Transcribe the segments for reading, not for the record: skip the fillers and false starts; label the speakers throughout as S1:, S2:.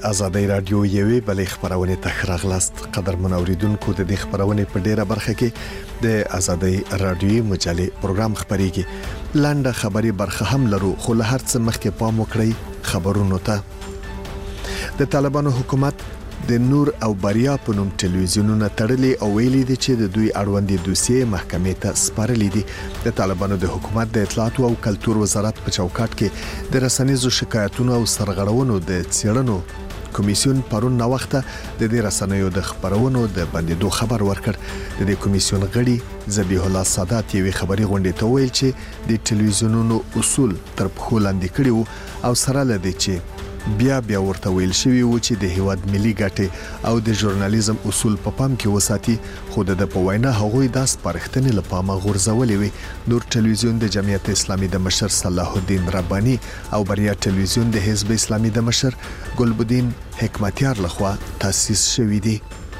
S1: ازادي رادیو یوې بلې خبرونه تخراغلاست قدرمن اوریدونکو د دې خبرونه په ډیره برخه کې د ازادي رادیو مجلې پروګرام خبريږي لاندې خبري برخه هم لرو خو له هر څه مخکې پام وکړئ خبرونو ته د طالبانو حکومت د نور او بریا په نوم ټلویزیونونه تړلي او ویلي دي چې د دوی اړوندې دوسیې محکمې ته سپارلې دي د طالبانو د حکومت د اطلاعات او کلتور وزارت په چوکاټ کې د رسنیزو شکایتونو او سرغړونو د څېړنو کمیسیون پرون نو وخت د دې رسنیو د خبرونو د بندیدو خبر ورکړ د دې کمیسیون غړي ذبیح الله سادات یوې خبري غونډې ته ویل چې د ټلویزیونونو اصول تر پخو لاندې کړي او سره لدی چې بیا ورته ویل شوی و چې د هیواد ملي ګټې او د ژورنالیزم اصول په پام کې وساتي خو د په وینا هغوی د سپارښتنې لپاره غورځولې وي نور ټلویزیون د جمعیت اسلامي د مشر صلاح الدین رباني او بریا ټلویزیون د حزب اسلامي د مشر ګلبدین حکمتیار لخوا تاسیس شوی دی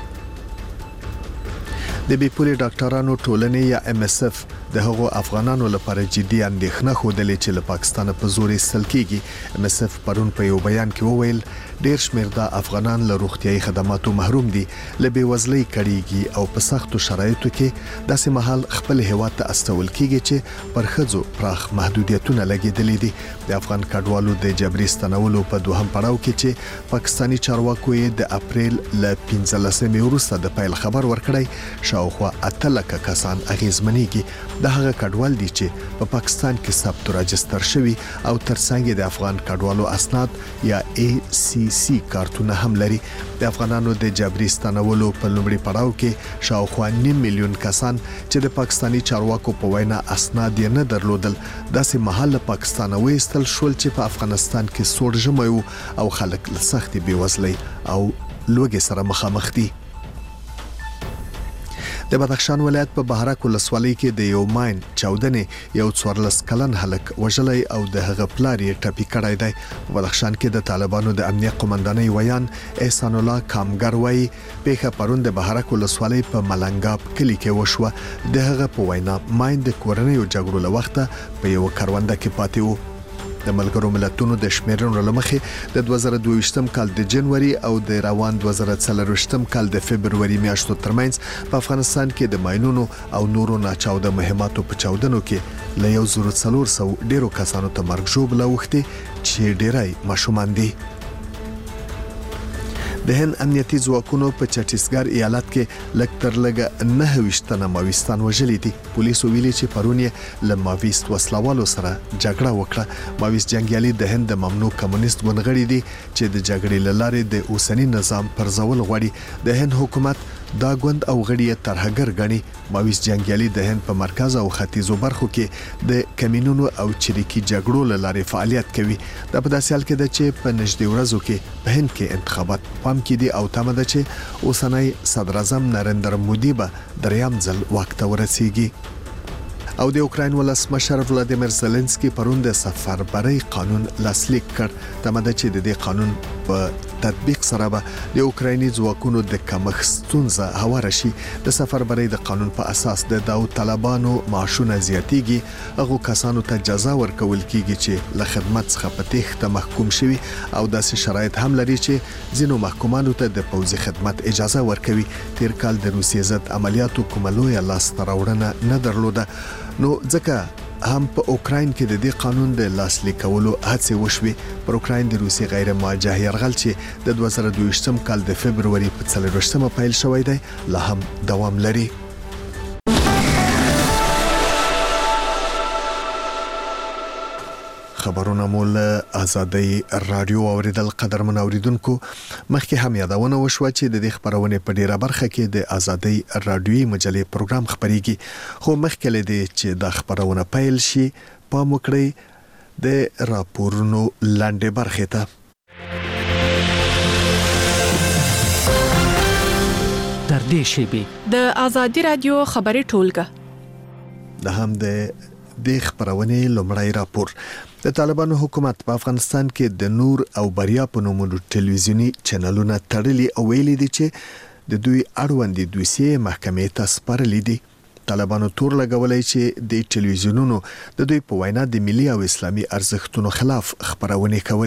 S1: د بیپولي ډاکټرانو ټولنې یا MSF د هغو افغانانو لپاره جدي اندېښنه خوده چې له پاکستان په زور ایستل کیږي MSF پرون په یو بیان کې وویل ډیر شمېر د افغانان له روغتيایي خدماتو محروم دي له بیوزلۍ کړيږي او په سختو شرایطو کې داسې مهال خپل هیواد ته استول کیږي چې پر خځو پراخ محدودیتونه لګیدلې دي د افغان کډوالو د جبري ستنولو په دوهم پړاو کې چې پاکستاني چارواکو یې د اپریل ل 15 وروسته د پیل خبر ورکړی شاوخوا 8 لک کسان اغیزمنېږي د هغه کډوال دي چې په پاکستان کې ثبت راجستر شوی او ترڅنګ د افغان کډوالو اسناد یا ACC کارتونه هم لري د افغانانو د جبري ستنولو په لومړي پړاو کې شاوخوا 9 میلیون کسان چې د پاکستاني چارواکو په وینا اسناد یې نه درلودل داسې محل پاکستان وېستل شول چې په افغانستان کې سوړ ژمی او خلک له سختي بیوزلۍ او لوږې سره مخامخ دي د بدخشان ولایت په بهرک ولسوالۍ کې د یو ماین چاودنې یو 14 کلن هلک وژلای او د هغه پلار یې ټپي کړی دی په بدخشان کې د طالبانو د امنیت قومندانۍ ویان احسان الله کامګر وایي پیښه پرون د بهرک ولسوالۍ په ملنګاب کلی کې وشوه د هغه په وینا ماین د کورنۍ جګړو له وخته په یو کرونده کې پاتې وو د ملګرو ملتونو د شمیرنو لمخې د 2022م کال د جنوري او د روان 2024م کال د فبرवरी میاشتو ترمنځ په افغانستان کې د ماینونو او نورو ناچاوده مهماتو په چاودنو کې له 1400 ډیرو کسانو ته مرګ ژوبله وخته چې ډیرای ماشومان دي د هند امنیتي ځواکونو په چټیسګر ایالت کې لکتر لګه 9 تنه ماویستان وژلي دي پولیسو ویلي چې پرون یې له ماویست وسلوالو سره جګړه وکړه ماویست جنگیالي د هند د ممنوع کمونیست ګوندغړي دي چې د جګړې لاره د اوسنی نظام پرځول غواړي د هند حکومت دا ګوند او غړي ترهګر غني ماویست جنگیالي د هند په مرکز او ختیځو برخو کې د کمینونو او چریکي جګړو لاره فعالیت کوي د په داسې حال کې د چې په نږدې ورځو کې په هند کې انتخابات پام کې دي او تمه ده چې اوسنۍ صدر اعظم نریندر مودي به دریم ځل واک ته ورسیږي او د اوکراین ولسمشر ولادیمیر زيلنسکي پرون د سفربري قانون لاسلیک کړ تمه ده چې د دې قانون په تطبیق سره به د اوکرایني ځواکونو د کمښت ستونزه هواره شي د سفربري د قانون په اساس د داو طالبانو معاشونه زیاتیږي هغه کسانو ته جزا ورکول کیږي چې له خدمت څخه په تېښته محکوم شوي او داسې شرایط هم لري چې ځینو محکومانو ته د پوځي خدمت اجازه ورکوي تیر کال د روسیې ضد عملیاتو کومه لویه لاسته راوړنه نه درلوده نو ځکه هم په اوکراین کې د دې قانون د لاسلیکولو هڅې وشوي پر اوکراین د روسي غیر مواجه یرغل چې د 2022م کال د فبرवरी په 4مه پیل شوی دی لا هم دوام لري خبرونه مول ازادي رادیو اوریدل قدرمن اوریدونکو مخکې هم یادونه وشوه چې د دې خبرونه په ډیره برخه کې د ازادي رادیوي مجلې پروګرام خبريږي خو مخکې لدی چې د خبرونه پیل شي پام وکړئ د راپورونو لاندې برخه ته
S2: در دې شیبي
S3: د ازادي رادیو خبري ټولګه
S1: د هم د خبرونه لومړی راپور د طالبانو حکومت په افغانستان کې د نور او بریا په نوم ټلویزیونی چینلونه تړلي او ویلي دي چې د دوی اړوندې دوسیې محکمې ته سپارلې دي طالبانو تور لګولای چې د ټلویزیونونو د دوی په وینا د ملي او اسلامي ارزښتونو خلاف خبرونه کولې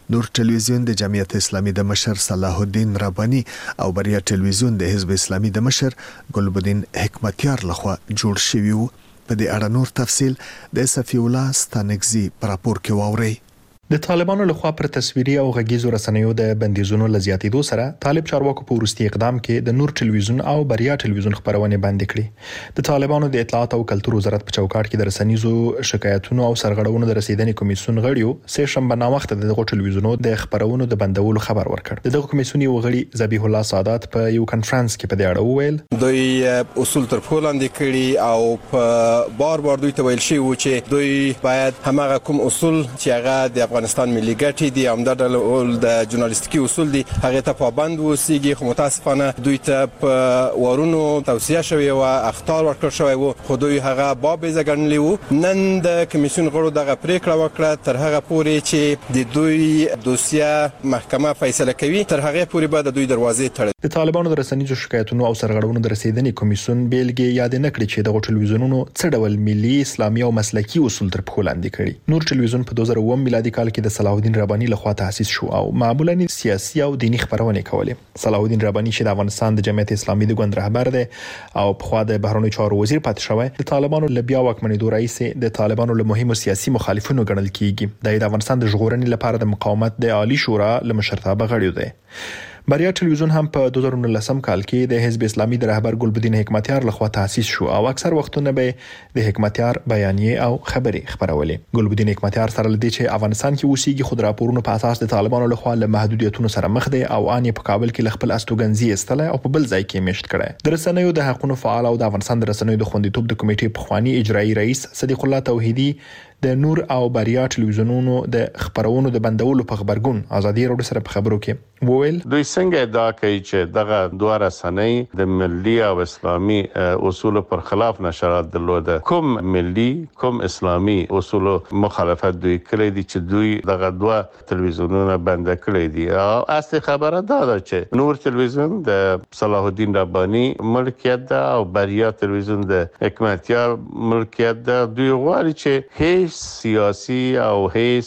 S1: نور ټلویزیون د جمعیت اسلامي د مشر صلاح الدین ربانی او بریا ټلویزیون د حزب اسلامي د مشر ګلبدین حکمتیار لخوا جوړ شوی وو. په دې اړه نور تفصیل د صفی الله ستانکزی پر راپور کې واوري.
S4: د طالبانو لخوا پر تصویري او غږیزو رسنیو د بندیزونو لزیاتېدو سره طالب چارواکو په وروستي اقدام کې د نور ټلویزیون او بریا ټلویزیون خبرونه بند کړې. د طالبانو د اطلاعات او کلتور وزارت په چوکاټ کې د رسنیزو شکایتونو او سرغړونو د رسیدنې کمیسیون غړیو سه شنبه نا وخت دغه ټلویزیونونو د خبرونو د بندولو خبر ورکړ. دغه کمیسیون یو غړي ذبیح الله سادات په یو کانفرنس کې په دې اړه وویل
S5: دوی اصول تر پښو لاندې کړي او په بار دوی ته ویل شي چې دوی باید همغه کوم اصول چې هغه د افغانستان ملي دي همدا د ژورنالیستیکي اصول دي هغه ته پابند وسیږي. خو متاسفانه دوی ته په ورونو توصیه شوی او اخطار ورکړ شوی وو خو دوی هغه باب زګنلی وو. نن د کمیسیون غړو دغه پریکړه وکړه تر هغه پورې چې د دوی دوسیه محکمه فیصله کوي تر هغه پورې به د دوی دروازې تړي.
S4: د طالبانو د رسنیزو شکایتونو او سرغړونو د رسیدنې کمیسیون بیلګې یاد نه کړې چې د ټلویزیونونو څه ډول ملي اسلامي او مسلکي اصول تر پښو لاندې کړي. نور ټلویزیون په 2009 میلادي کال کې د صلاح الدین ربانی لخوا تأسیس شو او معمولا سیاسي او دینی خبرونه کولې. صلاح الدین ربانی چې د افغانستان د جمعیت اسلامي د ګوند رهبر دی او په خوا د بهرنیو چارو وزیر پاتې شوی د طالبانو له بیا واکمنېدو رئیس د طالبانو له مهمو سیاسي مخالفینو ګڼل کیږي. د افغانستان د ژغورنې لپاره د مقاومت د عالی شورا له مشرتابه غړی دی. بریا ټلویزیون هم په 2019 کال کې د حزب اسلامي د رهبر ګلبدین حکمتیار لخوا تأسیس شو او اکثر وختونه به د حکمتیار بیانیه او خبري خبرولې. ګلبدین حکمتیار سره لدی چې افغانستان کې اوسېږي خود راپورونو په اساس د طالبانو لخوا له محدودیتونو سره مخ دي او ان په کابل کې خپل استوګنځي استله او په بل ځای کې میشت کړي. د رسنیو د حقوقو فعال او د افغانستان د رسنیو د خوندیتوب د کمیټې پخوانی اجرایی رئیس صدیق الله توحیدی د نور او بریا ټلویزیونونو د خبرونو د بندولو په خبرګون ازادي راډیو سره په خبرو کې وویل
S6: دوی څنګه ادعا کوي چې دغه دوه رسنۍ د ملي او اسلامي اصول پر خلاف نشرات درلوده. کوم ملي کوم اسلامي اصول مخالفت دوی کړی دي چې دوی دغه دوه ټلویزیونونه بند کړی دي. او اصلي خبره دا ده چې نور ټلویزیون د صلاح الدین ربانی ملکیت ده او بریا ټلویزیون د حکمتیار ملکیت ده. دوی غواړي چې هیڅ سیاسي او هیڅ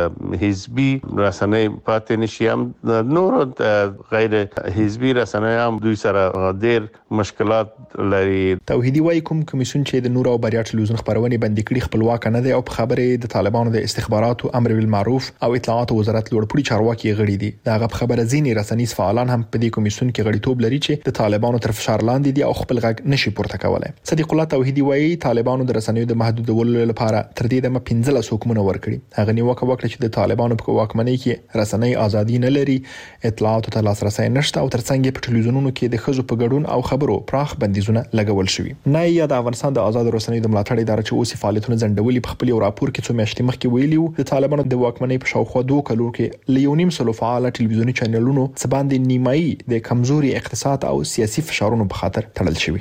S6: حزبي رسنۍ پاتې نشي. هم نور غیر حزبي رسنۍ هم دوی سره ډېر مشکلات لري.
S4: توحیدی وايي کوم کمیسیون چې د نور او بریا ټلویزیون خبرونه بند کړي خپلواک نه دی او په خبره د طالبانو د استخباراتو امر بالمعروف او اطلاعات وزارت لوړپوړي چارواکي غړي دي. دغه خبره ځینې رسنیز فعالان هم په دې کمیسیون کې غړیتوب لري چې د طالبانو تر فشار لاندې دي او خپل غږ نشي پورته کولای. صدیق الله توحیدی وايي طالبانو د رسنیو د محدودولو لپاره تر دې دمه 15 حکومت ورکړي. هغه نیوکه وکړه چې د طالبانو په واکمنۍ کې رسنۍ ازادي نه لري، اطلاعات ته لاسرسي نشته او ترڅنګ په ټلویزیونونو کې د خزو په ګډون او خبرو پراخ بندیزونه لګول شوي. نه یا د افغانستان د آزاد رسنیو د ملاتړ ادارې چې اوس فعالیتونه ځنډولي په خپل راپور کې څو میاشتې مخکې ویلي وو د طالبانو د واکمنۍ په شاوخوا 2 کلو کې لیونیم سلو فعال ټلویزیوني چینلونو څخه باندې نیمایي د کمزوري اقتصاد او سیاسي فشارونو په خاطر تړل شوي.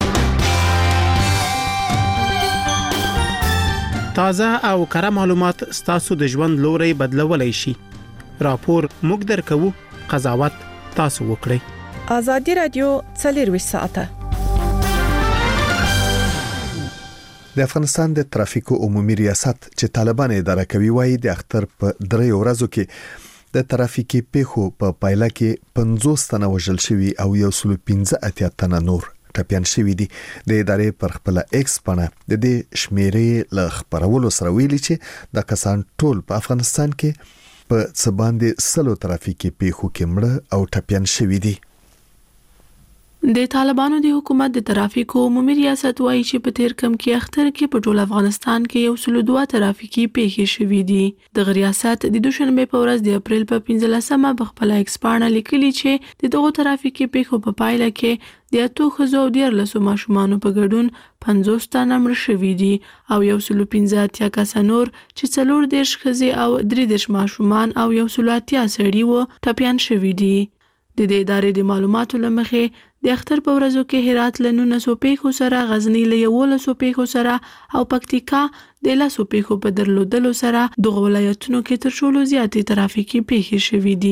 S7: تازه او کره معلومات ستاسو د ژوند لوري بدلولای شي. راپور موږ درکو، قضاوت تاسو وکړئ.
S3: ازادي رادیو 24 ساعته.
S1: د افغانستان د ترافیکو عمومي ریاست چې طالبان اداره کوي وايي د اختر په 3 ورځو کې د ترافیکي پیښو په پایله کې 50 تنه وژل شوي او 115 تنه نور ټپيان شوي دي. د ادارې پر خپل ایکس باندې د دې شمیرې ل خبرولو سره ویلي چې د کسان ټول په افغانستان کې په څه باندې سلو ترافیکي پیښو کې مړه او ټپيان شوي دي.
S8: د طالبانو د حکومت د ترافیکو عمومي ریاست وایي چې په تیر کم کې اختر کې په ټول افغانستان کې 102 ترافیکي پیښې شوې دي. د ریاست د دوشنبه په ورځ د اپریل په 15مه په خپل ایکس باندې لیکلي چې د دغه ترافیکي پیښو په پایله کې د 8 خزو او 14 ماشومان په ګډون 50 تنه مړ شوي دي او 115 کسانور چې 4 خزي او 3 ماشومان او 180 سړي وو ټپيان شوي دي. د دې ادارې د معلوماتو لمخې د اختر په ورځو کې هرات له 900 پیښو سره، غزنی له 1100 پیښو سره او پکتیکا د 100 پیښو په درلودلو سره دغه ولایتونو کې تر ټولو زیاتې ترافیکي پیښې شوې دي.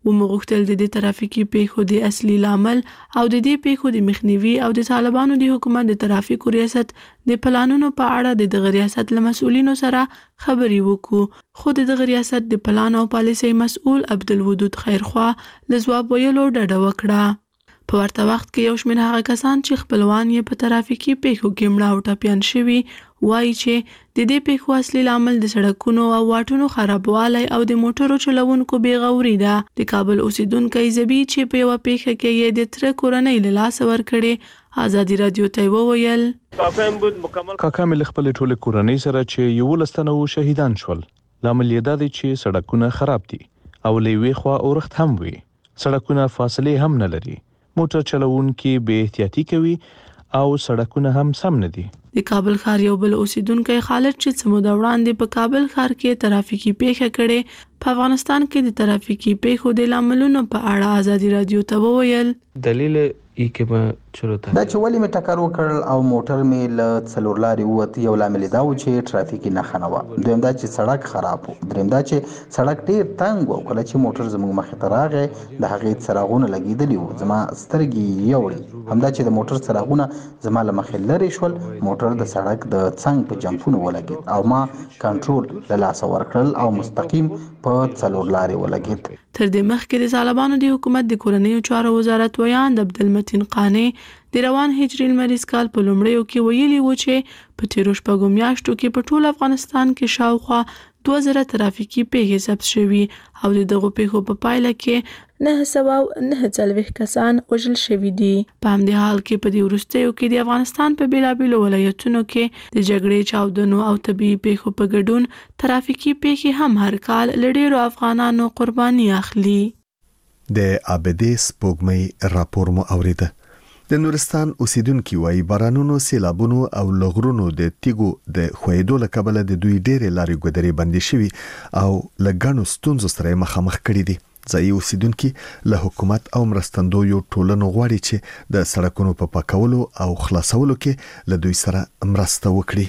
S8: ومغوښتل د دې ترافیکي پیښو د اصلي لامل او د دې پیښو د مخنیوي او د طالبانو د حکومت د ترافیکو ریاست د پلانونو په اړه د دغه ریاست له مسؤلینو سره خبرې وکړو، خو د دغه ریاست د پلان او پالیسۍ مسؤل عبدالودود خیرخوا له ځواب ویلو ډډه وکړه. په ورته وخت کې یو شمېر هغه کسان چې خپلوان یې په ترافیکي پیښو کې مړه او ټپیان شوي وایي چې د دې پیښو اصلي لامل د سړکونو او واټونو خرابوالی او د موټرو چلوونکو بېغوري ده. د کابل اوسیدونکی زبی چې په یوه پیښه کې یې د تره کورنۍ له لاسه ورکړې ازادي راډیو ته وویل
S9: کاکا مې له خپلې ټولې کورنۍ سره چې 11 تنه شهیدان شول. لامل یې دا دی چې سړکونه خراب دي او له یوې خوا اورښت هم وي. سړکونه فاصلې هم نه لري. موټر چلوونکي بې احتیاطي کوي او سړکونه هم سم نه دي.
S8: د کابل ښار یو بل اوسیدونکی خالد چې څه موده وړاندې په کابل ښار کې ترافیکي پیښه کړې په افغانستان کې د ترافیکي پیښو د لاملونو په اړه ازادي راډیو ته وویل
S10: دلیل یې کې ما چلوته
S11: دا چې ولې مې ټکر وکړ او موټر مې له څلور لارې ووت. یو لامل دا و چې ټرافیکي نښه نه وه، دویم دا چې سړک خراب و، دریم دا چې سړک ډیر تنګ و. کله چې موټر زموږ مخې ته راغی د هغې څراغونه لګېدلي وو، زما سترګې یوړې. همدا چې د موټر څراغونه زما له مخې لرې شول، موټر د سړک د څنګ په جمپونو ولګېد او ما کنټرول له لاسه ورکړل او مستقیم په څلور لارې ولګېد.
S8: تر دې مخکې د طالبانو د حکومت د کورنیو چارو وزارت ویاند عبدالمتین قانع د روان هجري لمریز کال په لومړیو کې ویلي و چې په تیرو شپږو میاشتو کې په ټول افغانستان کې شاوخوا 2000 ترافیکي پیښې ثبت شوي او د دغو پیښو په پایله کې 949 کسان وژل شوي دي. په همدې حال کې په دې وروستیو کې د افغانستان په بیلابیلو ولایتونو کې د جګړې، چاودنو او طبیعي پیښو په ګډون ترافیکي پیښې هم هر کال له ډیرو افغانانو قرباني اخلي.
S1: د عابدې سپوږمۍ راپور مو اوریده. د نورستان اوسیدونکو وايي بارانونو، سیلابونو او لغرونو د تیګو د خویدو له کبله د دوی ډېرې لارې ګودرې بندې شوي او لګانو ستونزو سره مخامخ کړي دي. ځایي اوسیدونکو له حکومت او مرستندویو ټولنو غواړي چې د سړکونو په پاکولو او خلاصولو کې له دوی سره مرسته وکړي.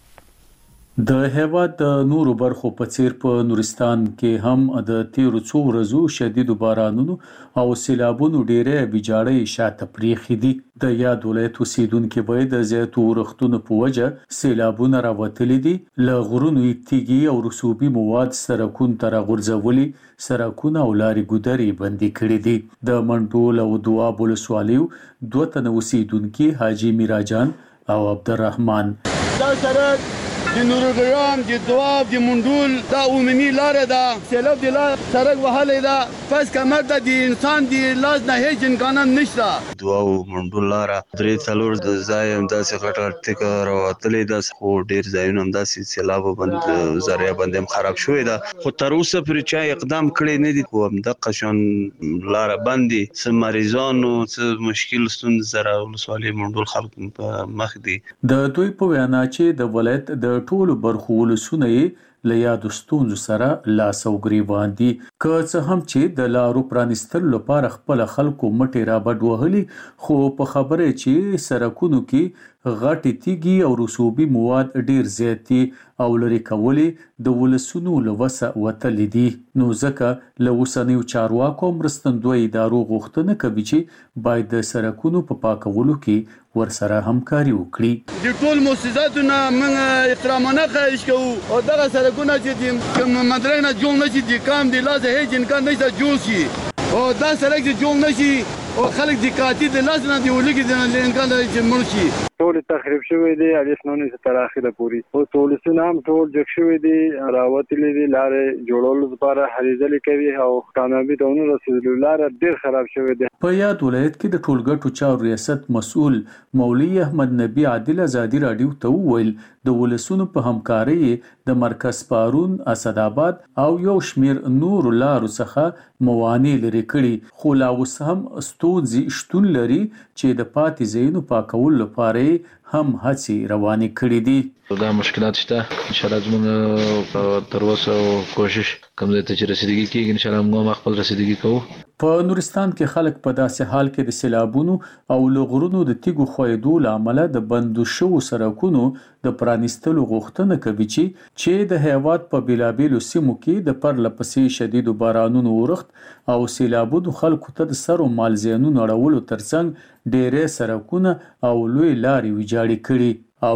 S12: د هیواد د نورو برخو په څیر په نورستان کې هم د تیرو څو ورځو شدیدو بارانونو او سیلابونو ډېرې ویجاړۍ شاته پریښي دي. د یاد ولایت اوسیدونکو وایي د زیاتو ورښتونو په وجه سیلابونه راوتلي دي. له غرونو تیږې او رسوبي مواد سړکونو ته راغورځولي، سړکونه او لارې ګودرې بندې کړې دي. د منډول او دواب ولسوالیو 2 تنه اوسیدونکو حاجی میراجان او عبدالرحمن
S13: دا سړک د نورګرام، د دواب، د منډول دا عمومي لاره ده. سیلاب د لار سړک وهلی ده، پس کمر ته د انسان د لاس نه هیڅ امکانات نشته.
S14: دواب منډول لاره 3-4 د ځای همداسې غټ ټیکه راوتلې ده، خو ډېر ځایونه همداسې سیلاب بند ذریعه باندې هم خراب شوی ده، خو تر اوسه پرې چا اقدام کړی نه دي. خو همدغه شان لاره بند دي، څه مریضانو څه مشکل ستونزې سره ولسوالۍ منډول خلک په مخ دي.
S12: د دوی په وینا چې د ولایت د ټولو برخو ولسونه یې له یادو ستونزو سره لاس او ګریوان دي. که څه هم چې د لارو پرانیستلو لپاره خپل خلکو مټې رابډ وهلي، خو په خبره چې سړکونو کې غټې تیږې او رسوبي مواد ډیر زیات دي او لري کولې د ولسونو له وسه وتلي دي. نو ځکه له اوسنیو چارواکو مرستندوی ادارو غوښتنه کوي چې باید د سړکونو په پاکولو کې ورسره همکاري وکړي.
S13: د ټول مؤسساتو نه موږ احترامانه خواهش کوو او دغه سړکونه چې کوم مدرک نه جوړ نشي، د کام د لاسه هیڅ امکان نشته جوړ شي او دا سړک چې جوړ نشي او خلک د کاتی د لاس نه دی ولګي د امکان لري چې مړ شي.
S15: ټول تخریب شوی دی، الف نونی تر اخره پوری او ټولسونه هم ټول جګ شوی دی، راوتلي دي لارې جوړولو لپاره هلې کوي او کامیابی ته ونه رسیدلو، لار ډیر خراب شوی دی.
S12: په یاد ولایت کې د ټولګټو چارو ریاست مسؤل مولوی احمد نبی عادل ازادي راډیو ته وویل د ولسونو په همکارۍ د مرکز پارون، اسداباد او یو شمیر نور لارو څخه موانع لري کړي، خو لا اوس هم ستونزې شتون لري چې د پاتې ځایونو پاکولو لپاره هم هڅې روانې کړې دي.
S10: دا مشکلات شته، ان شاء الله زموږ تر اوسه کوشش کوم ځای ته چې رسیدګي کیږي ان شاء الله موږ خپل رسیدګي کوو.
S12: په نورستان کې خلک په داسې حال کې د سیلابونو او لغړونو د تیګو خویدو لامل د بندو شو سرکونو د پرانیستلو غوښتنه کوي چې د هیواد په بیلابیلو سیمو کې د پرلپسې شدیدو بارانونو ورښت او سیلابونو خلکو ته د سر او مال زیانونو اړولو ترڅنګ ډېرې سرکونه او لوی لارې ویجاړې کړي.